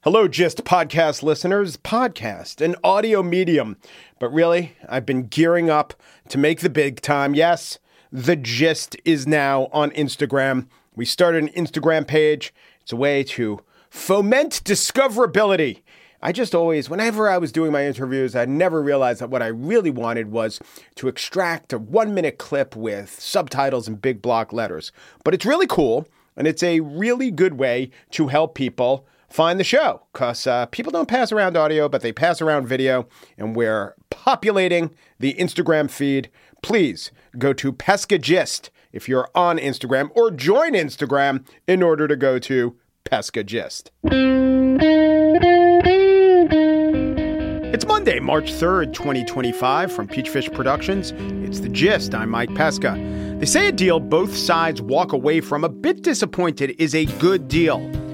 Hello, Gist podcast listeners. Podcast, an audio medium. But really, I've been gearing up to make the big time. Yes, the Gist is now on Instagram. We started an Instagram page. It's a way to foment discoverability. I just always, whenever I was doing my interviews, I never realized that what I really wanted was to extract a 1-minute clip with subtitles and big block letters. But it's really cool, and it's a really good way to help people find the show, because people don't pass around audio, but they pass around video, and we're populating the Instagram feed. Please go to Pesca Gist if you're on Instagram, or join Instagram in order to go to Pesca Gist. It's Monday, March 3rd, 2025, from Peachfish Productions. It's The Gist. I'm Mike Pesca. They say a deal both sides walk away from a bit disappointed is a good deal.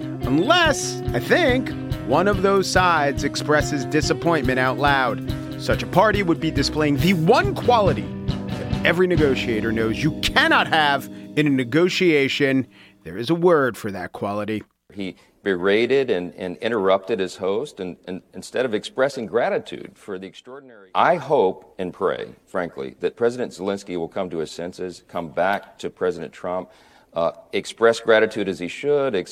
Unless, I think, one of those sides expresses disappointment out loud. Such a party would be displaying the one quality that every negotiator knows you cannot have in a negotiation. There is a word for that quality. He berated and interrupted his host and instead of expressing gratitude for the extraordinary. I hope and pray, frankly, that President Zelensky will come to his senses, come back to President Trump, express gratitude as he should.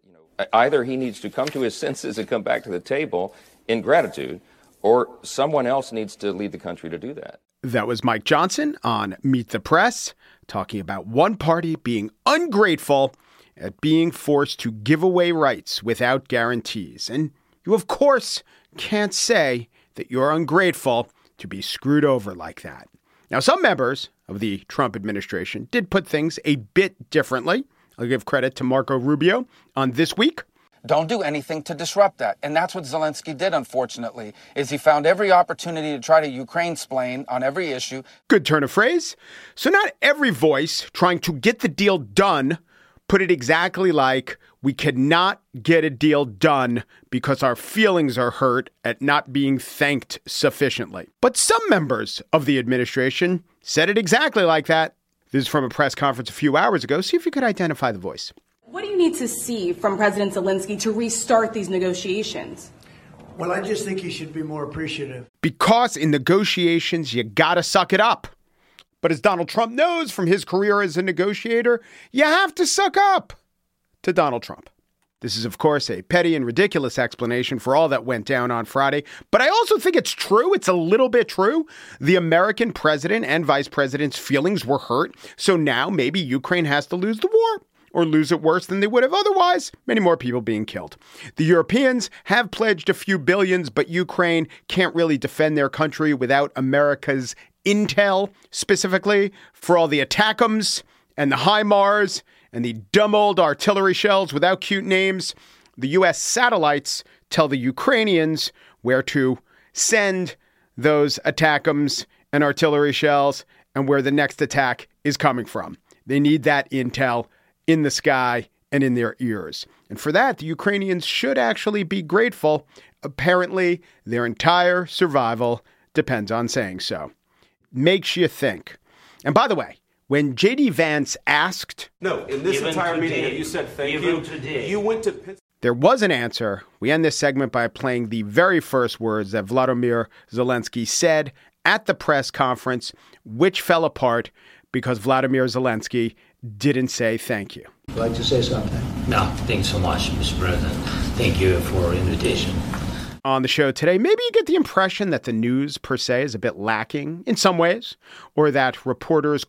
Either he needs to come to his senses and come back to the table in gratitude, or someone else needs to lead the country to do that. That was Mike Johnson on Meet the Press, talking about one party being ungrateful at being forced to give away rights without guarantees. And you, of course, can't say that you're ungrateful to be screwed over like that. Now, some members of the Trump administration did put things a bit differently. I'll give credit to Marco Rubio on This Week. Don't do anything to disrupt that. And that's what Zelensky did, unfortunately, is he found every opportunity to try to Ukraine-splain on every issue. Good turn of phrase. So not every voice trying to get the deal done put it exactly like, we cannot get a deal done because our feelings are hurt at not being thanked sufficiently. But some members of the administration said it exactly like that. This is from a press conference a few hours ago. See if you could identify the voice. What do you need to see from President Zelensky to restart these negotiations? Well, I just think he should be more appreciative. Because in negotiations, you gotta suck it up. But as Donald Trump knows from his career as a negotiator, you have to suck up to Donald Trump. This is, of course, a petty and ridiculous explanation for all that went down on Friday. But I also think it's true. It's a little bit true. The American president and vice president's feelings were hurt. So now maybe Ukraine has to lose the war, or lose it worse than they would have otherwise. Many more people being killed. The Europeans have pledged a few billions, but Ukraine can't really defend their country without America's intel, specifically for all the ATACMS and the HIMARS and the dumb old artillery shells without cute names. The U.S. satellites tell the Ukrainians where to send those ATACMS and artillery shells and where the next attack is coming from. They need that intel in the sky and in their ears. And for that, the Ukrainians should actually be grateful. Apparently, their entire survival depends on saying so. Makes you think. And by the way, when J.D. Vance asked... No, in this entire meeting that you said thank you, you went to... There was an answer. We end this segment by playing the very first words that Vladimir Zelensky said at the press conference, which fell apart because Vladimir Zelensky didn't say thank you. Would you like to say something? No, thanks so much, Mr. President. Thank you for the invitation. On the show today, maybe you get the impression that the news per se is a bit lacking in some ways, or that reporters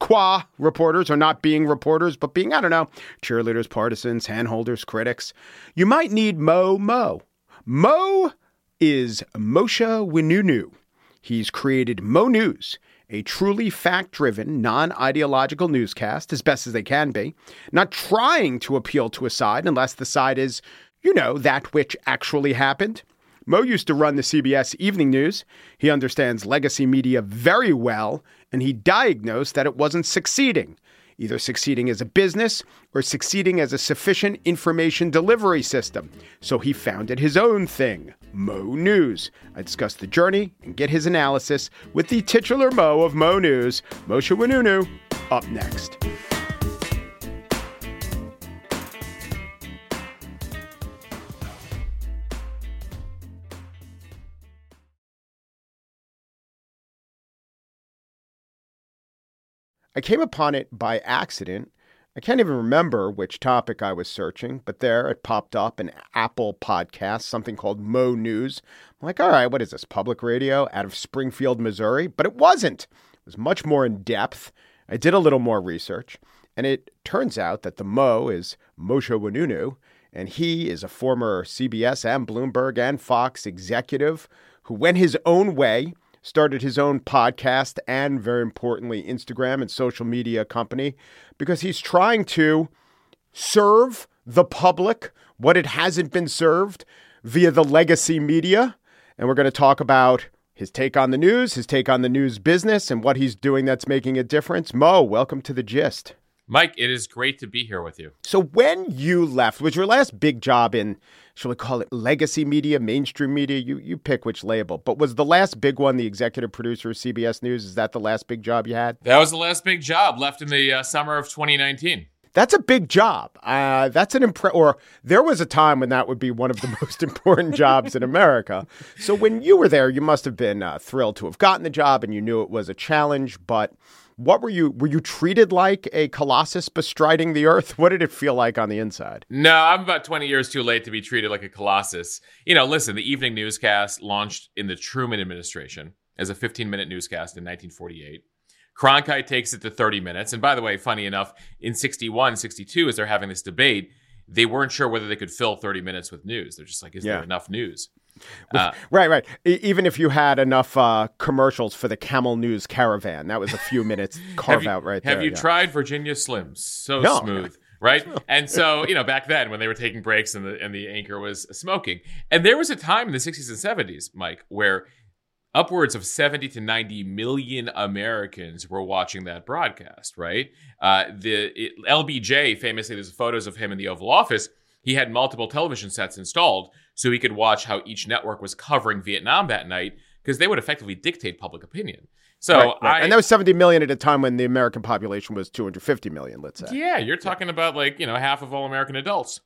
are not being reporters, but being, cheerleaders, partisans, handholders, critics. You might need Mo. Mo is Moshe Winunu. He's created Mo News, a truly fact-driven, non-ideological newscast, as best as they can be, not trying to appeal to a side unless the side is, that which actually happened. Mo used to run the CBS Evening News. He understands legacy media very well, and he diagnosed that it wasn't succeeding, either succeeding as a business or succeeding as a sufficient information delivery system. So he founded his own thing, Mo News. I discuss the journey and get his analysis with the titular Mo of Mo News, Moshe Winunu, up next. I came upon it by accident. I can't even remember which topic I was searching, but there it popped up, an Apple podcast, something called Mo News. I'm like, all right, what is this, public radio out of Springfield, Missouri? But it wasn't. It was much more in depth. I did a little more research, and it turns out that the Mo is Moshe Oinounou, and he is a former CBS and Bloomberg and Fox executive who went his own way, started his own podcast and, very importantly, Instagram and social media company, because he's trying to serve the public what it hasn't been served via the legacy media. And we're going to talk about his take on the news, his take on the news business, and what he's doing that's making a difference. Mo, welcome to The Gist. Mike, it is great to be here with you. So when you left, was your last big job in, shall we call it legacy media, mainstream media? You pick which label. But was the last big one the executive producer of CBS News? Is that the last big job you had? That was the last big job, left in the summer of 2019. That's a big job. That's an or there was a time when that would be one of the most important jobs in America. So when you were there, you must have been thrilled to have gotten the job, and you knew it was a challenge. But what were you treated like a colossus bestriding the earth? What did it feel like on the inside? No, I'm about 20 years too late to be treated like a colossus. You know, listen, the evening newscast launched in the Truman administration as a 15-minute newscast in 1948. Cronkite takes it to 30 minutes. And by the way, funny enough, in 61, 62, as they're having this debate, they weren't sure whether they could fill 30 minutes with news. They're just like, is there enough news? Right. Even if you had enough commercials for the Camel News Caravan, that was a few minutes carve out right there. Have you tried Virginia Slims? So No. smooth, right? And so, back then when they were taking breaks and the anchor was smoking. And there was a time in the 60s and 70s, Mike, where upwards of 70 to 90 million Americans were watching that broadcast, right? LBJ, famously, there's photos of him in the Oval Office. He had multiple television sets installed so he could watch how each network was covering Vietnam that night, because they would effectively dictate public opinion. So right. And that was 70 million at a time when the American population was 250 million, let's say. Yeah, you're talking about half of all American adults.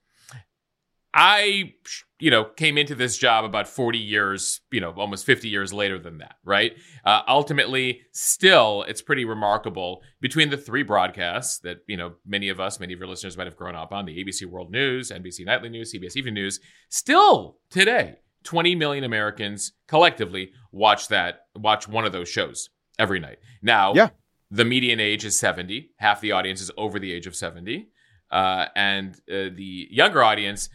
I, came into this job about 40 years, almost 50 years later than that, right? Ultimately, still, it's pretty remarkable between the three broadcasts that, many of your listeners might have grown up on, the ABC World News, NBC Nightly News, CBS Evening News. Still today, 20 million Americans collectively watch one of those shows every night. Now, the median age is 70. Half the audience is over the age of 70. And the younger audience,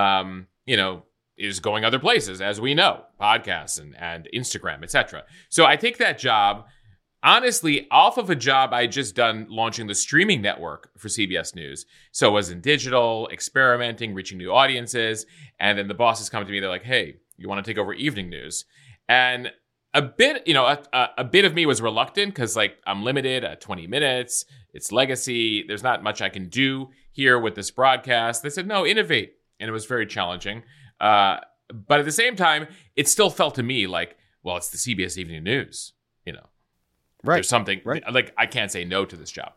is going other places, as we know, podcasts and Instagram, etc. So I take that job, honestly, off of a job I just done launching the streaming network for CBS News. So I was in digital, experimenting, reaching new audiences. And then the bosses come to me, they're like, hey, you want to take over evening news? And a bit of me was reluctant because, I'm limited at 20 minutes. It's legacy. There's not much I can do here with this broadcast. They said, no, innovate. And it was very challenging. But at the same time, it still felt to me like, well, it's the CBS Evening News. Right. There's something like I can't say no to this job.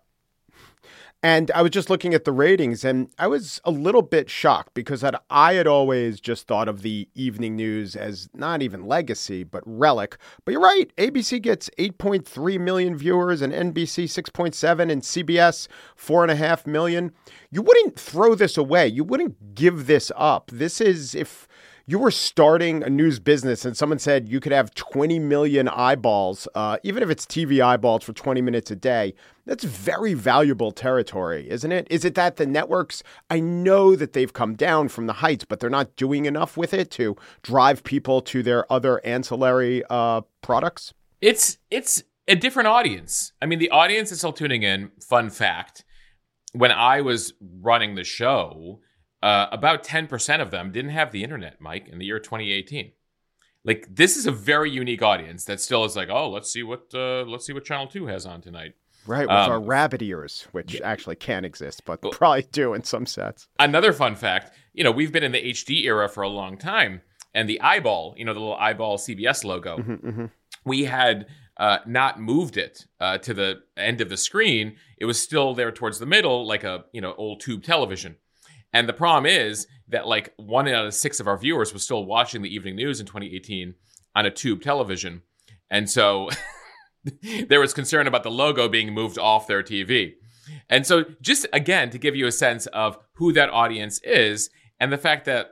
And I was just looking at the ratings, and I was a little bit shocked because I had always just thought of the evening news as not even legacy, but relic. But you're right. ABC gets 8.3 million viewers and NBC 6.7 and CBS 4.5 million. You wouldn't throw this away. You wouldn't give this up. This is if you were starting a news business and someone said you could have 20 million eyeballs, even if it's TV eyeballs for 20 minutes a day, that's very valuable territory, isn't it? Is it that the networks, I know that they've come down from the heights, but they're not doing enough with it to drive people to their other ancillary products? It's a different audience. I mean, the audience is still tuning in. Fun fact, when I was running the show, about 10% of them didn't have the internet, Mike, in the year 2018. This is a very unique audience that still is like, oh, let's see what Channel 2 has on tonight. Right, with our rabbit ears, which actually can't exist, but probably do in some sets. Another fun fact, we've been in the HD era for a long time, and the eyeball, the little eyeball CBS logo, we had not moved it to the end of the screen. It was still there towards the middle, like a old tube television. And the problem is that 1 out of 6 of our viewers was still watching the evening news in 2018 on a tube television. And so there was concern about the logo being moved off their TV. And so just, again, to give you a sense of who that audience is and the fact that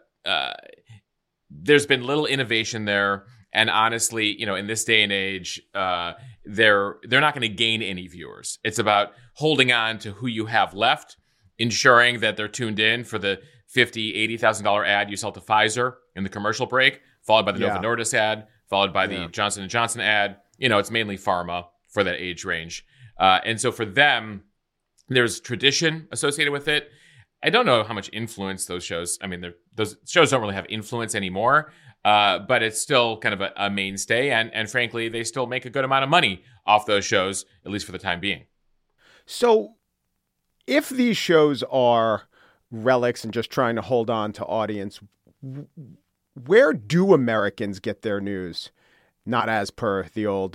there's been little innovation there. And honestly, in this day and age, they're not going to gain any viewers. It's about holding on to who you have left, ensuring that they're tuned in for the $50,000, $80,000 ad you sell to Pfizer in the commercial break, followed by the Novo Nordisk ad, followed by the Johnson & Johnson ad. It's mainly pharma for that age range. And so for them, there's tradition associated with it. I don't know how much influence those shows, those shows don't really have influence anymore, but it's still kind of a mainstay. And frankly, they still make a good amount of money off those shows, at least for the time being. So if these shows are relics and just trying to hold on to audience, where do Americans get their news? Not as per the old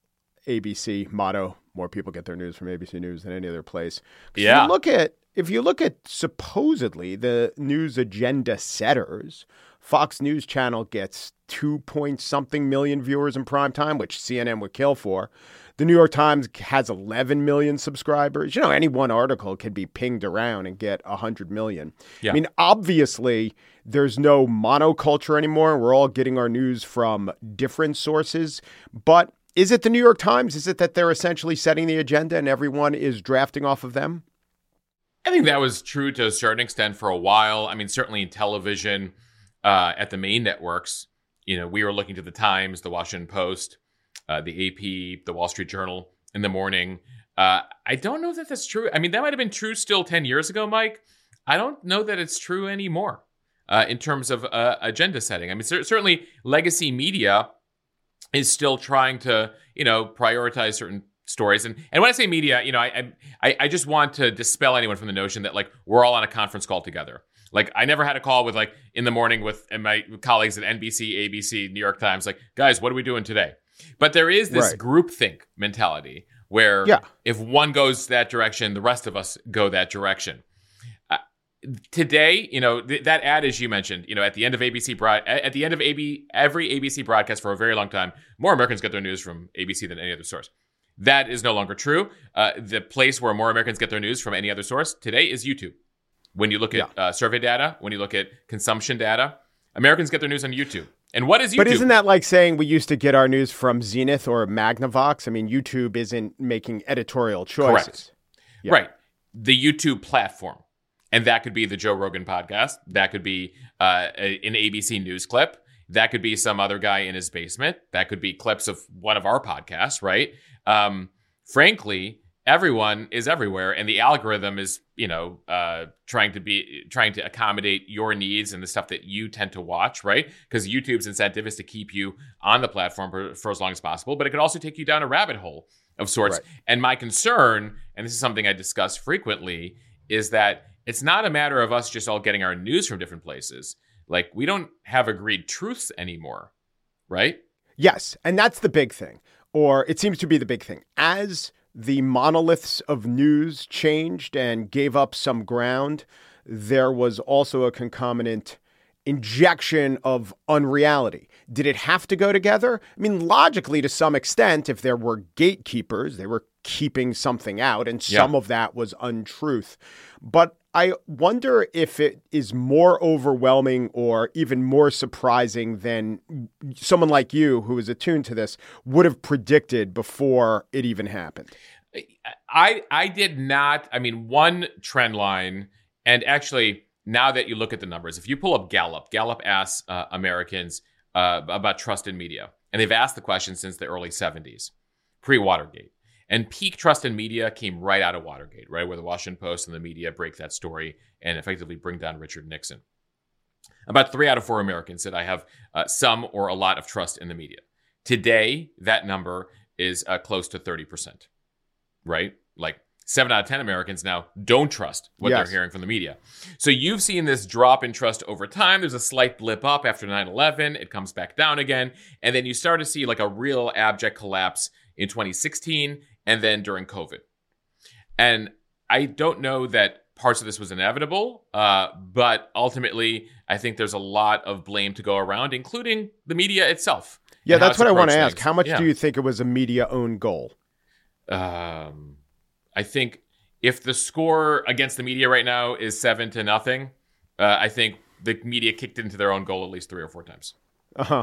ABC motto, more people get their news from ABC News than any other place. Yeah. If you look at supposedly the news agenda setters, Fox News Channel gets 2-point-something million viewers in prime time, which CNN would kill for. The New York Times has 11 million subscribers. Any one article can be pinged around and get 100 million. Yeah. Obviously, there's no monoculture anymore. We're all getting our news from different sources. But is it the New York Times? Is it that they're essentially setting the agenda and everyone is drafting off of them? I think that was true to a certain extent for a while. Certainly in television, at the main networks, we were looking to the Times, the Washington Post, the AP, the Wall Street Journal in the morning. I don't know that that's true. That might have been true still 10 years ago, Mike. I don't know that it's true anymore in terms of agenda setting. Certainly legacy media is still trying to, prioritize certain stories. And when I say media, I just want to dispel anyone from the notion that we're all on a conference call together. I never had a call with in the morning with my colleagues at NBC, ABC, New York Times, guys, what are we doing today? But there is this groupthink mentality where if one goes that direction, the rest of us go that direction. Today, that ad, as you mentioned, at the end of every ABC broadcast for a very long time, more Americans get their news from ABC than any other source. That is no longer true. The place where more Americans get their news from any other source today is YouTube. When you look at survey data, when you look at consumption data, Americans get their news on YouTube. And what is YouTube? But isn't that like saying we used to get our news from Zenith or Magnavox? YouTube isn't making editorial choices. Correct. Yeah. Right. The YouTube platform. And that could be the Joe Rogan podcast. That could be an ABC News clip. That could be some other guy in his basement. That could be clips of one of our podcasts, right? Frankly, everyone is everywhere, and the algorithm is, trying to accommodate your needs and the stuff that you tend to watch, right? Because YouTube's incentive is to keep you on the platform for as long as possible, but it could also take you down a rabbit hole of sorts. Right. And my concern, and this is something I discuss frequently, is that it's not a matter of us just all getting our news from different places. We don't have agreed truths anymore, right? Yes, and that's the big thing, or it seems to be the big thing. As the monoliths of news changed and gave up some ground, there was also a concomitant injection of unreality. Did it have to go together? Logically, to some extent, if there were gatekeepers, they were keeping something out, and some of that was untruth. But I wonder if it is more overwhelming or even more surprising than someone like you, who is attuned to this, would have predicted before it even happened. I did not. One trend line, and actually, now that you look at the numbers, if you pull up Gallup asks Americans about trust in media. And they've asked the question since the early 70s, pre-Watergate. And peak trust in media came right out of Watergate, right, where the Washington Post and the media break that story and effectively bring down Richard Nixon. About 3 out of 4 Americans said I have some or a lot of trust in the media. Today, that number is close to 30%, right? 7 out of 10 Americans now don't trust what they're hearing from the media. So you've seen this drop in trust over time. There's a slight blip up after 9/11. It comes back down again. And then you start to see a real abject collapse in 2016 and then during COVID. And I don't know that parts of this was inevitable, but ultimately, I think there's a lot of blame to go around, including the media itself. Yeah, that's what I want to ask. Things. How much do you think it was a media-owned goal? I think if the score against the media right now is 7-0, I think the media kicked into their own goal at least 3 or 4 times. Uh-huh.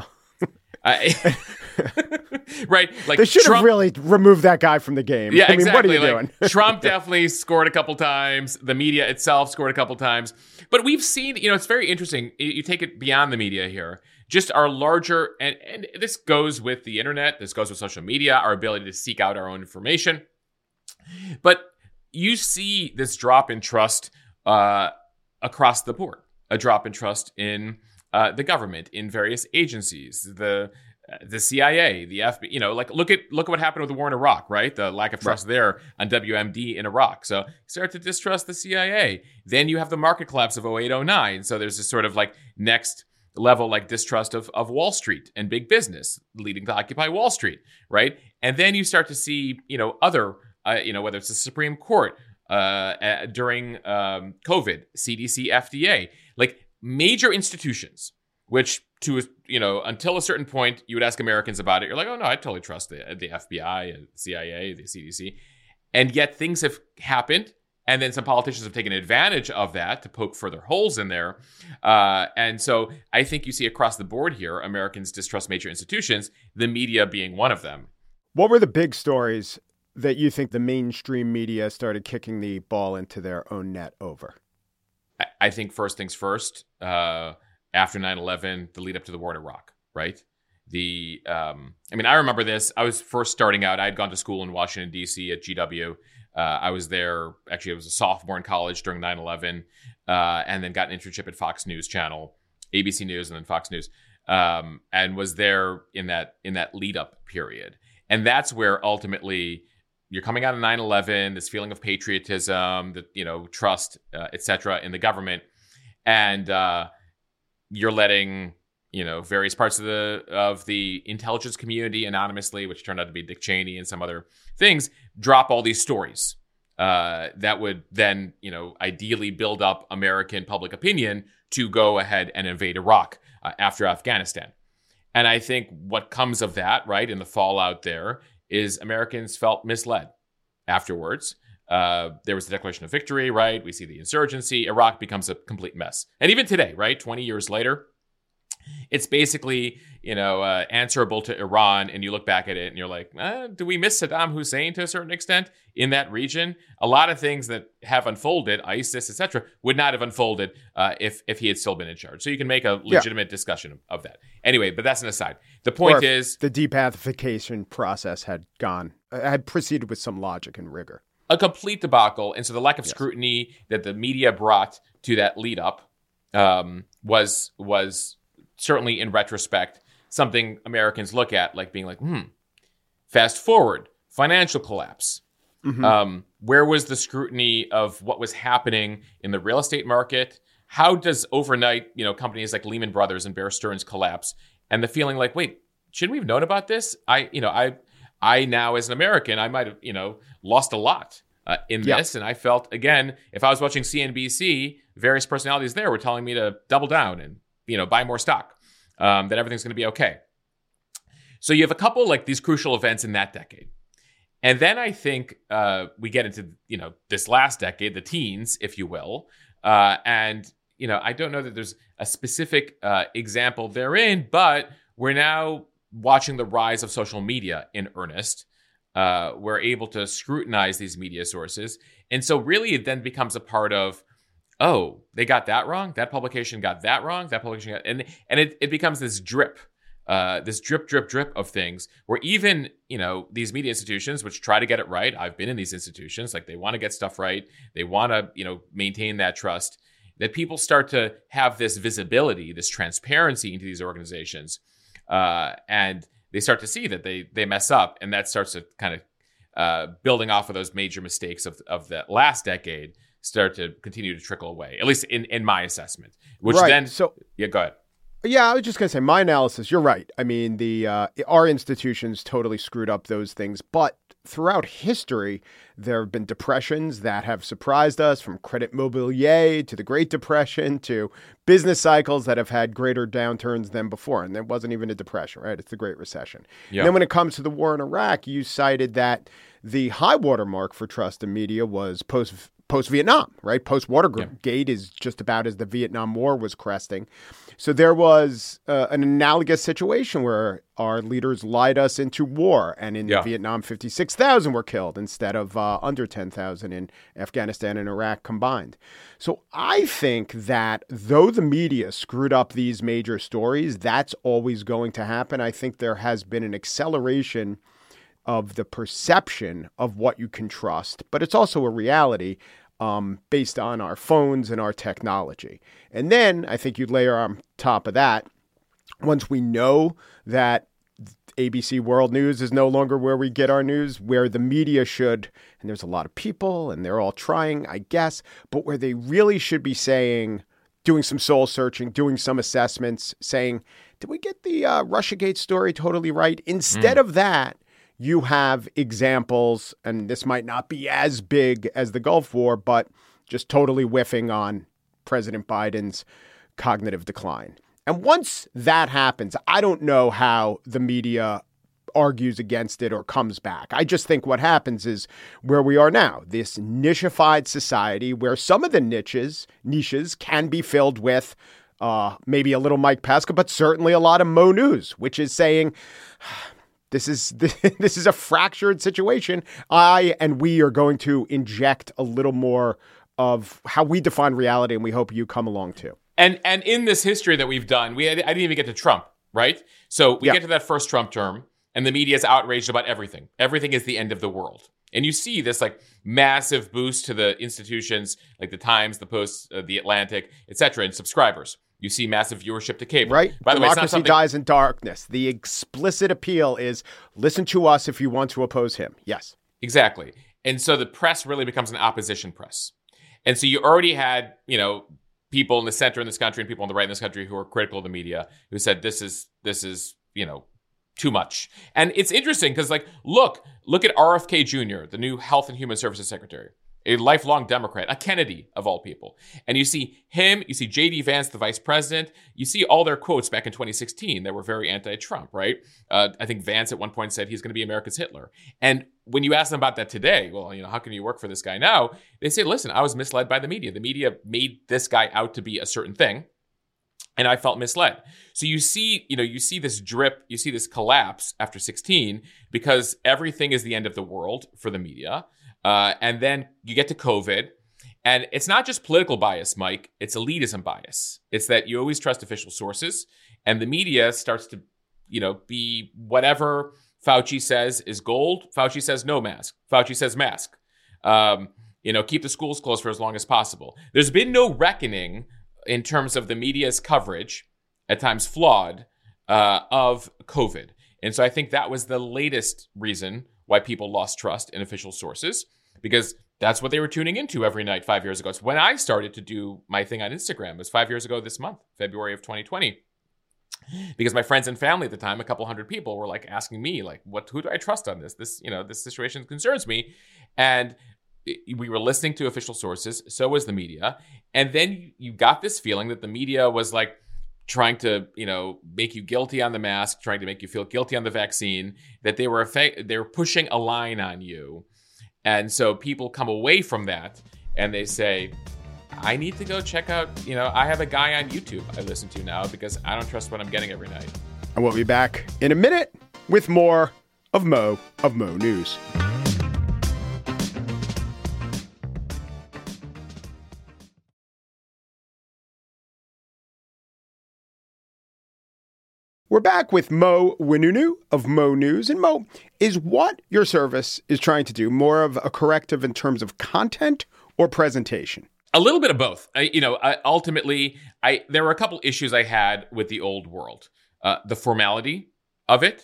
Right? Like they should Trump, have really removed that guy from the game. Yeah, I mean, exactly. what are you doing? Trump definitely scored a couple times. The media itself scored a couple times. But we've seen, it's very interesting. You take it beyond the media here. Just our larger, and this goes with the internet. This goes with social media, our ability to seek out our own information. But you see this drop in trust across the board. A drop in trust in the government, in various agencies, the CIA, the FBI. Like look at what happened with the war in Iraq, right? The lack of trust there on WMD in Iraq. So you start to distrust the CIA. Then you have the market collapse of 08-09. So there's this sort of like next level like distrust of Wall Street and big business, leading to Occupy Wall Street, right? And then you start to see other whether it's the Supreme Court during COVID, CDC, FDA, like major institutions, which until a certain point you would ask Americans about it, you're like, oh no, I totally trust the FBI, the CIA, the CDC, and yet things have happened. And then some politicians have taken advantage of that to poke further holes in there. And so I think you see across the board here, Americans distrust major institutions, the media being one of them. What were the big stories that you think the mainstream media started kicking the ball into their own net over? I think first things first, after 9/11, the lead up to the war in Iraq, right? I remember this. I was first starting out. I had gone to school in Washington, D.C. at GW. I was there, actually, I was a sophomore in college during 9/11, and then got an internship at Fox News Channel, ABC News, and then Fox News, and was there in that lead-up period. And that's where ultimately you're coming out of 9/11, this feeling of patriotism, that trust, et cetera, in the government, and you're letting various parts of the intelligence community anonymously, which turned out to be Dick Cheney and some other things, drop all these stories that would then, ideally build up American public opinion to go ahead and invade Iraq after Afghanistan. And I think what comes of that, right, in the fallout there, is Americans felt misled afterwards. There was the Declaration of Victory, right? We see the insurgency. Iraq becomes a complete mess. And even today, right, 20 years later, it's basically, answerable to Iran, and you look back at it and you're like, do we miss Saddam Hussein to a certain extent in that region? A lot of things that have unfolded, ISIS, etc., would not have unfolded if he had still been in charge. So you can make a legitimate discussion of that. Anyway, but that's an aside. The point is, the depacification process had proceeded with some logic and rigor. A complete debacle, and so the lack of scrutiny that the media brought to that lead up was certainly, in retrospect, something Americans look at like being like, fast forward, financial collapse. Mm-hmm. Where was the scrutiny of what was happening in the real estate market? How does overnight, companies like Lehman Brothers and Bear Stearns collapse? And the feeling like, wait, shouldn't we have known about this? I now, as an American, I might have, lost a lot in this. And I felt, again, if I was watching CNBC, various personalities there were telling me to double down and, buy more stock, that everything's going to be okay. So you have a couple like these crucial events in that decade. And then I think we get into, this last decade, the teens, if you will. And I don't know that there's a specific example therein, but we're now watching the rise of social media in earnest. We're able to scrutinize these media sources. And so really it then becomes a part of, oh, they got that wrong. That publication got that wrong. That publication got, and it becomes this drip of things where even, these media institutions, which try to get it right. I've been in these institutions, like they want to get stuff right. They want to, maintain that trust, that people start to have this visibility, this transparency into these organizations. And they start to see that they mess up, and that starts to kind of building off of those major mistakes of that last decade start to continue to trickle away, at least in my assessment. Which right. Then, so go ahead. Yeah, I was just going to say my analysis. You're right. I mean, our institutions totally screwed up those things, but throughout history, there have been depressions that have surprised us, from Credit Mobilier to the Great Depression to business cycles that have had greater downturns than before. And there wasn't even a depression, right? It's the Great Recession. Yeah. And then when it comes to the war in Iraq, you cited that the high water mark for trust in media was post-Vietnam, right? Post-Watergate is just about as the Vietnam War was cresting. So there was an analogous situation where our leaders lied us into war. And in Vietnam, 56,000 were killed instead of under 10,000 in Afghanistan and Iraq combined. So I think that though the media screwed up these major stories, that's always going to happen. I think there has been an acceleration of the perception of what you can trust, but it's also a reality based on our phones and our technology. And then I think you layer on top of that, once we know that ABC World News is no longer where we get our news, where the media should, and there's a lot of people and they're all trying, I guess, but where they really should be saying, doing some soul searching, doing some assessments, saying, did we get the Russiagate story totally right? Instead of that, you have examples, and this might not be as big as the Gulf War, but just totally whiffing on President Biden's cognitive decline. And once that happens, I don't know how the media argues against it or comes back. I just think what happens is where we are now, this nichified society where some of the niches can be filled with maybe a little Mike Pesca, but certainly a lot of Mo News, which is saying, this is a fractured situation. I and we are going to inject a little more of how we define reality, and we hope you come along too. And in this history that we've done, I didn't even get to Trump, right? So we get to that first Trump term, and the media is outraged about everything. Everything is the end of the world. And you see this like massive boost to the institutions like the Times, the Post, the Atlantic, et cetera, and subscribers. You see massive viewership to cable. Right. By the way, Democracy dies in darkness. The explicit appeal is listen to us if you want to oppose him. Yes. Exactly. And so the press really becomes an opposition press. And so you already had, people in the center in this country and people on the right in this country who are critical of the media who said this is too much. And it's interesting because look at RFK Jr., the new Health and Human Services Secretary, a lifelong Democrat, a Kennedy of all people. And you see him, you see J.D. Vance, the vice president, you see all their quotes back in 2016 that were very anti-Trump, right? I think Vance at one point said he's going to be America's Hitler. And when you ask them about that today, well, how can you work for this guy now? They say, listen, I was misled by the media. The media made this guy out to be a certain thing, and I felt misled. So you see this drip, you see this collapse after 16 because everything is the end of the world for the media. And then you get to COVID, and it's not just political bias, Mike. It's elitism bias. It's that you always trust official sources, and the media starts to, be whatever Fauci says is gold. Fauci says no mask. Fauci says mask. Keep the schools closed for as long as possible. There's been no reckoning in terms of the media's coverage, at times flawed, of COVID. And so I think that was the latest reason why people lost trust in official sources, because that's what they were tuning into every night 5 years ago. It's when I started to do my thing on Instagram. It was 5 years ago this month, February of 2020. Because my friends and family at the time, a couple hundred people, were asking me, who do I trust on this? This situation concerns me. And we were listening to official sources. So was the media. And then you got this feeling that the media was trying to, make you guilty on the mask, trying to make you feel guilty on the vaccine, that they were pushing a line on you. And so people come away from that and they say, I need to go check out, I have a guy on YouTube I listen to now because I don't trust what I'm getting every night. And we'll be back in a minute with more of Mo News. We're back with Mo Winunu of Mo News. And Mo, is what your service is trying to do more of a corrective in terms of content or presentation? A little bit of both. Ultimately, there were a couple issues I had with the old world. The formality of it.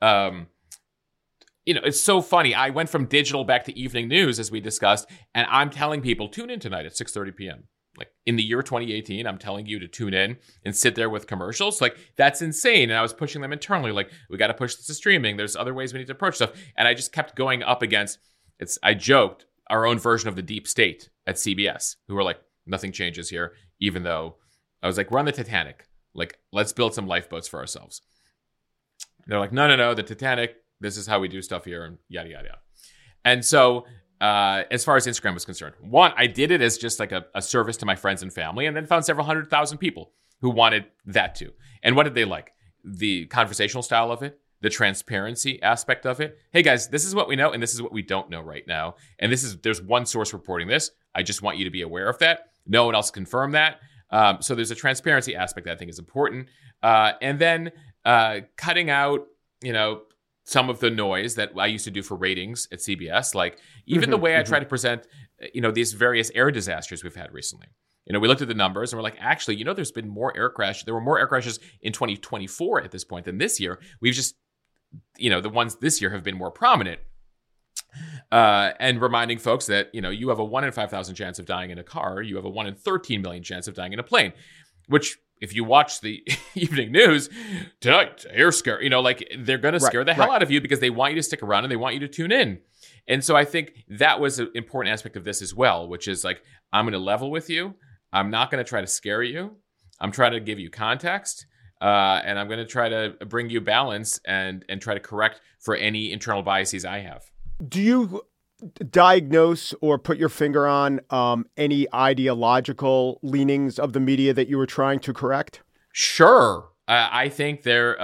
It's so funny. I went from digital back to evening news, as we discussed, and I'm telling people, tune in tonight at 6:30 p.m. Like in the year 2018, I'm telling you to tune in and sit there with commercials. Like that's insane. And I was pushing them internally. Like we got to push this to streaming. There's other ways we need to approach stuff. And I just kept going up against I joked our own version of the deep state at CBS, who were like, nothing changes here. Even though I was like, we're on the Titanic. Like, let's build some lifeboats for ourselves. And they're like, no, the Titanic, this is how we do stuff here, and yada, yada, yada. And so as far as Instagram was concerned, one, I did it as just like a service to my friends and family, and then found several 100,000 people who wanted that too. And what did they like? The conversational style of it, the transparency aspect of it. Hey guys, this is what we know, and this is what we don't know right now. And there's one source reporting this. I just want you to be aware of that. No one else confirmed that. So there's a transparency aspect that I think is important. And then cutting out, some of the noise that I used to do for ratings at CBS, like even the way I try to present, these various air disasters we've had recently. We looked at the numbers and we're like, actually, there's been more air crashes. There were more air crashes in 2024 at this point than this year. We've just, the ones this year have been more prominent. And reminding folks that, you have a 1 in 5,000 chance of dying in a car. You have a 1 in 13 million chance of dying in a plane, which if you watch the evening news tonight, air scare, they're going to scare the hell out of you because they want you to stick around and they want you to tune in. And so I think that was an important aspect of this as well, which is like, I'm going to level with you. I'm not going to try to scare you. I'm trying to give you context. And I'm going to try to bring you balance and try to correct for any internal biases I have. Do you diagnose or put your finger on any ideological leanings of the media that you were trying to correct? Sure. I think there,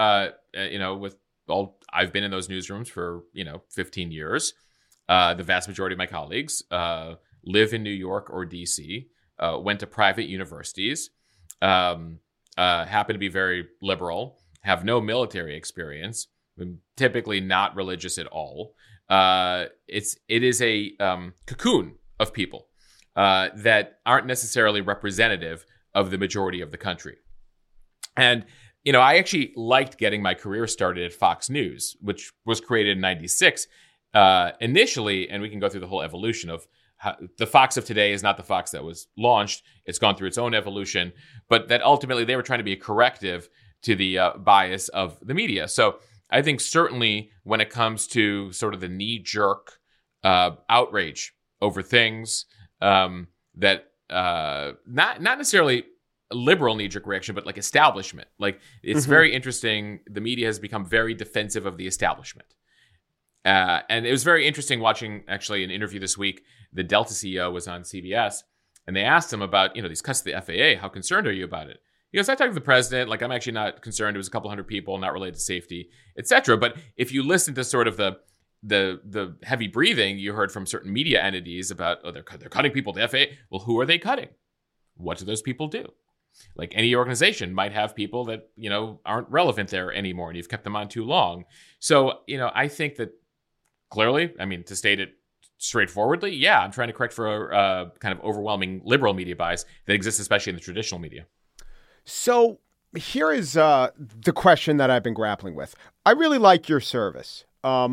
I've been in those newsrooms for, 15 years. The vast majority of my colleagues live in New York or DC, went to private universities, happen to be very liberal, have no military experience, typically not religious at all. It is a cocoon of people that aren't necessarily representative of the majority of the country. And, I actually liked getting my career started at Fox News, which was created in 96 initially, and we can go through the whole evolution of how the Fox of today is not the Fox that was launched. It's gone through its own evolution, but that ultimately they were trying to be a corrective to the bias of the media. So I think certainly when it comes to sort of the knee-jerk outrage over things that not necessarily a liberal knee-jerk reaction, but like establishment. Like it's very interesting. The media has become very defensive of the establishment. And it was very interesting watching actually an interview this week. The Delta CEO was on CBS and they asked him about, these cuts to the FAA. How concerned are you about it? He goes, I talked to the president, like I'm actually not concerned. It was a couple hundred people, not related to safety, etc. But if you listen to sort of the heavy breathing you heard from certain media entities about, they're cutting people to FAA. Well, who are they cutting? What do those people do? Like any organization might have people that, aren't relevant there anymore and you've kept them on too long. So, I think that clearly, to state it straightforwardly, yeah, I'm trying to correct for a kind of overwhelming liberal media bias that exists, especially in the traditional media. So here is the question that I've been grappling with. I really like your service.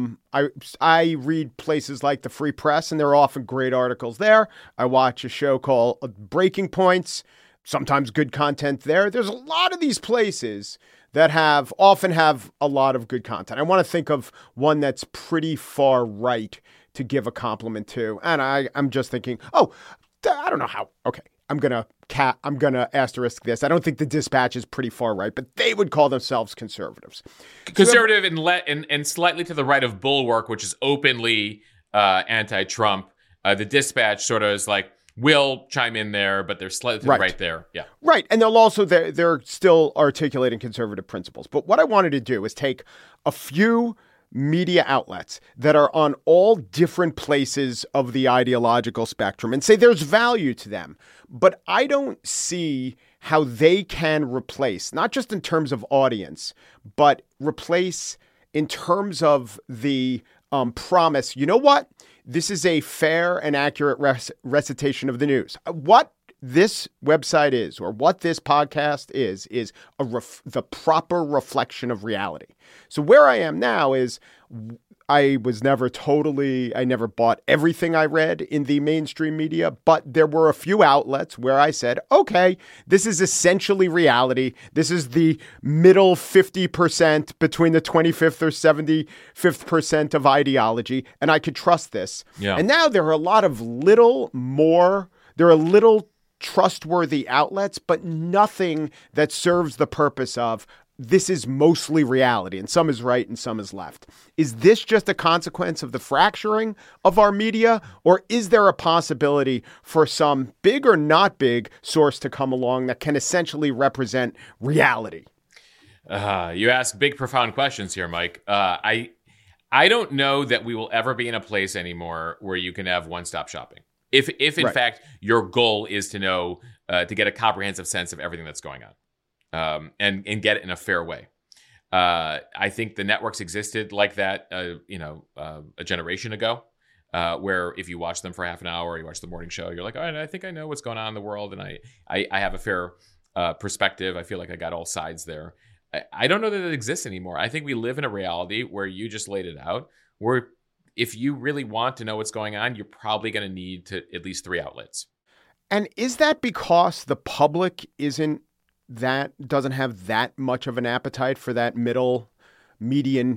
I read places like the Free Press, and there are often great articles there. I watch a show called Breaking Points, sometimes good content there. There's a lot of these places that often have a lot of good content. I want to think of one that's pretty far right to give a compliment to. And I'm just thinking, I don't know how. Okay. I'm gonna asterisk this. I don't think the Dispatch is pretty far right, but they would call themselves conservatives. Conservative and slightly to the right of Bulwark, which is openly anti-Trump. The Dispatch sort of is like, will chime in there, but they're slightly to the right there. Yeah. Right. And they'll also, they're still articulating conservative principles. But what I wanted to do is take a few media outlets that are on all different places of the ideological spectrum and say there's value to them. But I don't see how they can replace, not just in terms of audience, but replace in terms of the promise. You know what? This is a fair and accurate recitation of the news. What this website is, or what this podcast is the proper reflection of reality. So where I am now is I never bought everything I read in the mainstream media, but there were a few outlets where I said, okay, this is essentially reality. This is the middle 50% between the 25th or 75th percent of ideology, and I could trust this. Yeah. And now there are a lot of little trustworthy outlets, but nothing that serves the purpose of this is mostly reality, and some is right and some is left. Is this just a consequence of the fracturing of our media, or is there a possibility for some big or not big source to come along that can essentially represent reality? You ask big, profound questions here, Mike. I don't know that we will ever be in a place anymore where you can have one-stop shopping. If in fact your goal is to know, to get a comprehensive sense of everything that's going on. And get it in a fair way. I think the networks existed like that, a generation ago, where if you watch them for half an hour, you watch the morning show, you're like, all right, I think I know what's going on in the world, and I have a fair perspective. I feel like I got all sides there. I don't know that it exists anymore. I think we live in a reality where you just laid it out, where if you really want to know what's going on, you're probably going to need to at least 3 outlets. And is that because the public doesn't have that much of an appetite for that middle median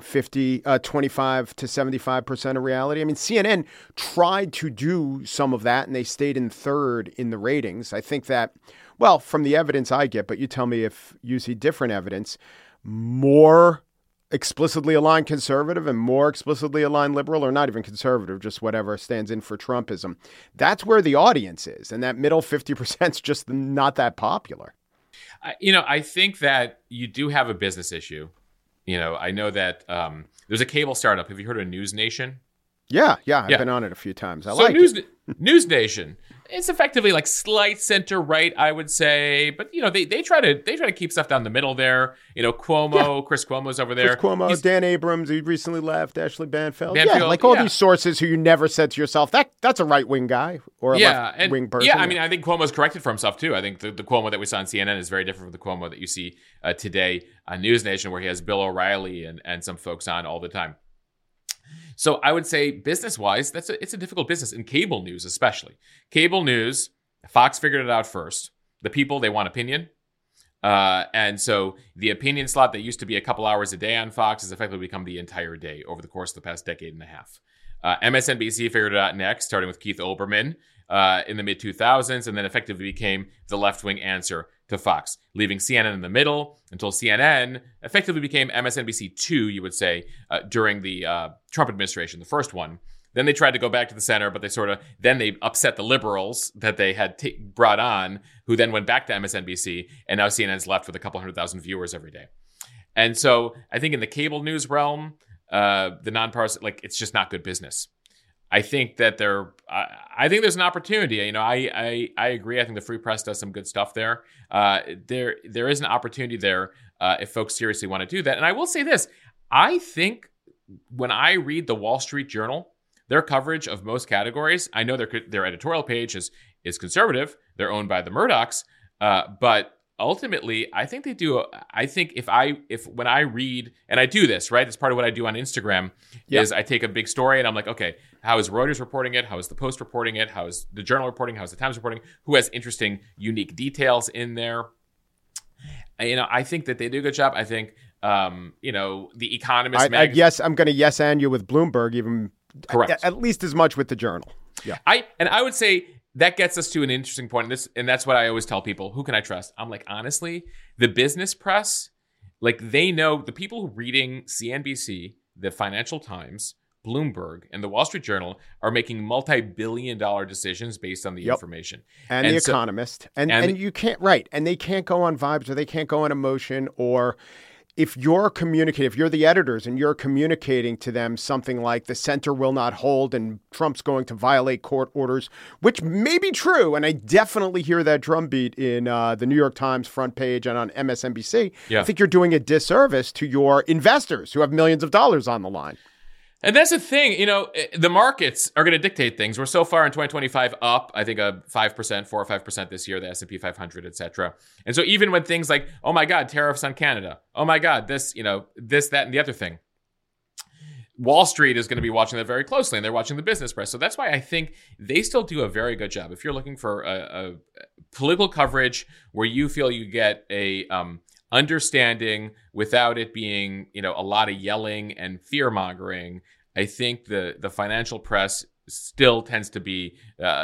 25 to 75% of reality? I mean, CNN tried to do some of that and they stayed in third in the ratings. I think that, well, from the evidence I get, but you tell me if you see different evidence, more explicitly aligned conservative and more explicitly aligned liberal, or not even conservative, just whatever stands in for Trumpism. That's where the audience is. And that middle 50% is just not that popular. I think that you do have a business issue. I know that there's a cable startup. Have you heard of News Nation? Yeah. I've been on it a few times. I like it. News Nation. It's effectively like slight center right, I would say, but they try to keep stuff down the middle there. Cuomo, Chris Cuomo's over there. Chris Cuomo, Dan Abrams, who recently left, Ashley Banfield. Like all these sources who you never said to yourself, that's a right wing guy or a left wing person. Yeah, I mean, I think Cuomo's corrected for himself too. I think the Cuomo that we saw on CNN is very different from the Cuomo that you see today on News Nation, where he has Bill O'Reilly and some folks on all the time. So I would say business-wise, it's a difficult business, in cable news especially. Cable news, Fox figured it out first. The people, they want opinion. And so the opinion slot that used to be a couple hours a day on Fox has effectively become the entire day over the course of the past decade and a half. MSNBC figured it out next, starting with Keith Olbermann in the mid-2000s, and then effectively became the left-wing answer to Fox, leaving CNN in the middle until CNN effectively became MSNBC2, you would say, during the Trump administration, the first one. Then they tried to go back to the center, but they upset the liberals that they had brought on, who then went back to MSNBC, and now CNN's left with a couple 100,000 viewers every day. And so I think in the cable news realm, the nonpartisan, it's just not good business. I think that I think there's an opportunity. I agree. I think the Free Press does some good stuff there. There is an opportunity there if folks seriously want to do that. And I will say this: I think when I read the Wall Street Journal, their coverage of most categories, I know their editorial page is conservative. They're owned by the Murdochs, but ultimately, I think they do. I think if when I read, and I do this, right? That's part of what I do on Instagram, is I take a big story and I'm like, okay, how is Reuters reporting it? How is the Post reporting it? How is the Journal reporting? How is the Times reporting? Who has interesting, unique details in there? And, I think that they do a good job. I think, The Economist magazine. Yes, I'm going to yes and you with Bloomberg, even correct. At least as much with the Journal. Yeah, I would say that gets us to an interesting point. And that's what I always tell people. Who can I trust? I'm like, honestly, the business press, they know the people who are reading CNBC, the Financial Times, Bloomberg, and the Wall Street Journal are making multi-billion-dollar decisions based on the information. And the Economist. And you can't, right. And they can't go on vibes, or they can't go on emotion, or if you're the editors and you're communicating to them something like the center will not hold and Trump's going to violate court orders, which may be true, and I definitely hear that drumbeat in the New York Times front page and on MSNBC, I think you're doing a disservice to your investors who have millions of dollars on the line. And that's the thing, the markets are going to dictate things. We're so far in 2025 up, I think 5%, 4 or 5% this year, the S&P 500, et cetera. And so even when things like, oh my God, tariffs on Canada, oh my God, this, that, and the other thing, Wall Street is going to be watching that very closely, and they're watching the business press. So that's why I think they still do a very good job. If you're looking for a political coverage where you feel you get a understanding without it being, a lot of yelling and fear-mongering, I think the financial press still tends to be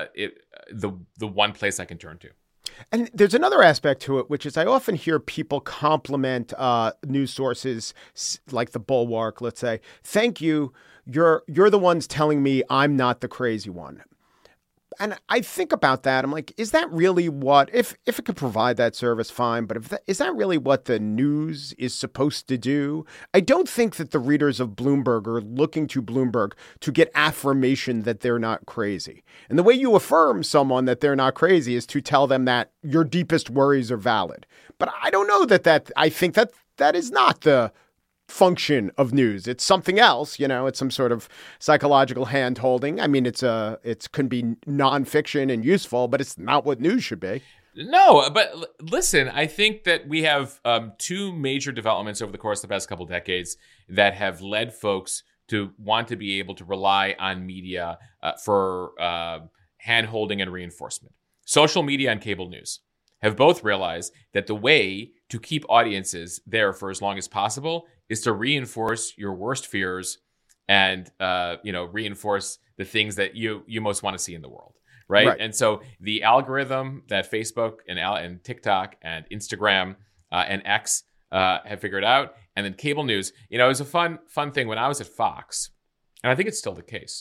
the one place I can turn to. And there's another aspect to it, which is I often hear people compliment news sources like the Bulwark, let's say. Thank you. You're the ones telling me I'm not the crazy one. And I think about that. I'm like, is that really what, if it could provide that service, fine. But is that really what the news is supposed to do? I don't think that the readers of Bloomberg are looking to Bloomberg to get affirmation that they're not crazy. And the way you affirm someone that they're not crazy is to tell them that your deepest worries are valid. But I don't know I think that is not the function of news. It's something else, it's some sort of psychological hand holding. I mean, it can be nonfiction and useful, but it's not what news should be. No, but listen, I think that we have two major developments over the course of the past couple of decades that have led folks to want to be able to rely on media for hand holding and reinforcement. Social media and cable news have both realized that the way to keep audiences there for as long as possible is to reinforce your worst fears and, reinforce the things that you most want to see in the world. Right. And so the algorithm that Facebook and TikTok and Instagram and X have figured out, and then cable news, it was a fun thing when I was at Fox, and I think it's still the case.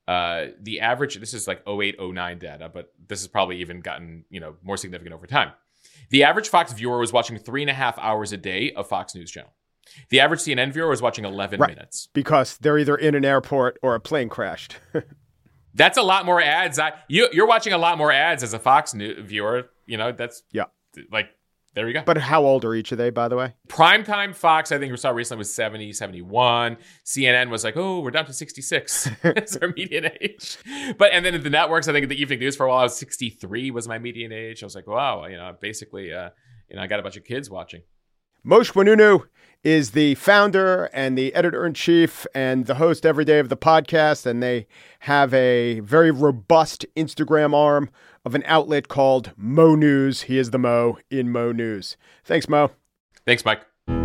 The average, this is like 08, 09 data, but this has probably even gotten, more significant over time. The average Fox viewer was watching 3.5 hours a day of Fox News Channel. The average CNN viewer was watching 11 minutes. Because they're either in an airport or a plane crashed. That's a lot more ads. You're watching a lot more ads as a Fox viewer. That's there you go. But how old are each of they, by the way? Primetime Fox, I think we saw recently, was 70, 71. CNN was like, oh, we're down to 66. That's our median age. And then the networks, I think the evening news for a while, I was 63 was my median age. I was like, wow, basically, I got a bunch of kids watching. Moshe Oinounou is the founder and the editor-in-chief and the host every day of the podcast, and they have a very robust Instagram arm of an outlet called Mo News. He is the Mo in Mo News. Thanks, Mo. Thanks, Mike.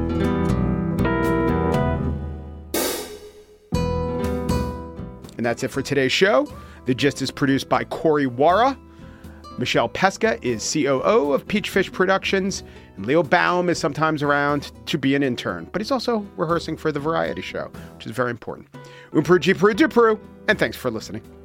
And that's it for today's show. The Gist is produced by Corey Wara. Michelle Pesca is COO of Peachfish Productions. And Leo Baum is sometimes around to be an intern, but he's also rehearsing for the variety show, which is very important. Peru, and thanks for listening.